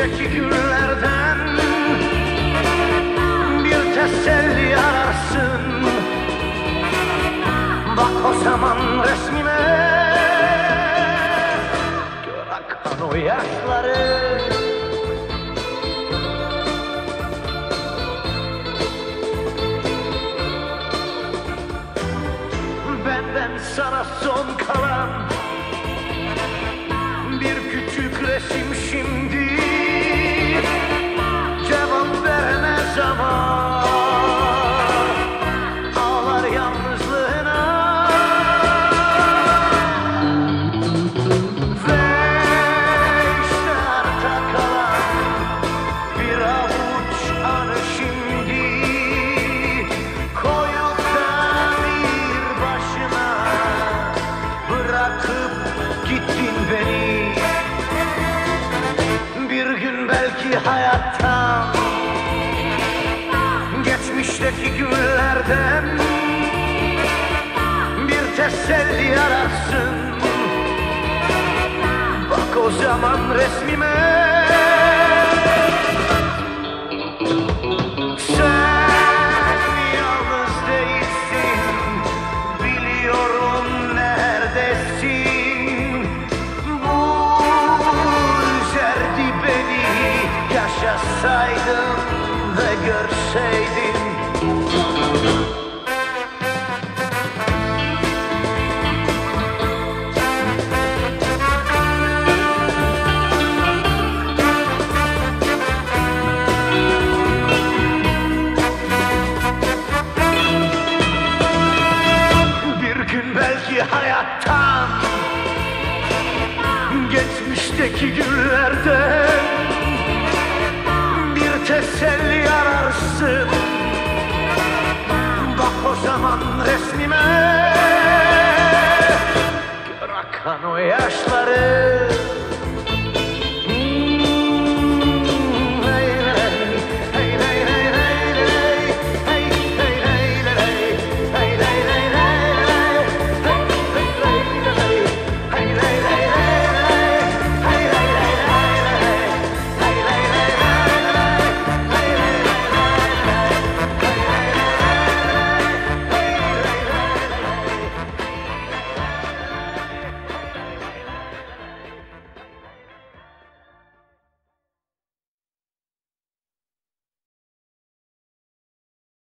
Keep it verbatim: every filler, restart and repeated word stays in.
Geçmişteki günlerden bir teselli ararsın. Bak o zaman resmime, gör akan o yaşları. Benden sana son kalan bir küçük resim şimdi, cevap veremez ama ağlar yalnızlığına. Ve işte arta kalan bir avuç anı şimdi, koyup da bir başına bırakıp gittin beni. Bir gün belki hayattan, geçmişteki günlerden bir teselli ararsın. Bak o zaman resmime, sen yalnız değilsin, biliyorum neredesin. Bu üzerdi beni, yaşasaydım ve görseydim. Bir gün belki hayattan, geçmişteki günlerden bir teselli ararsın. Bak o zaman resmime, gör akan o yaşları.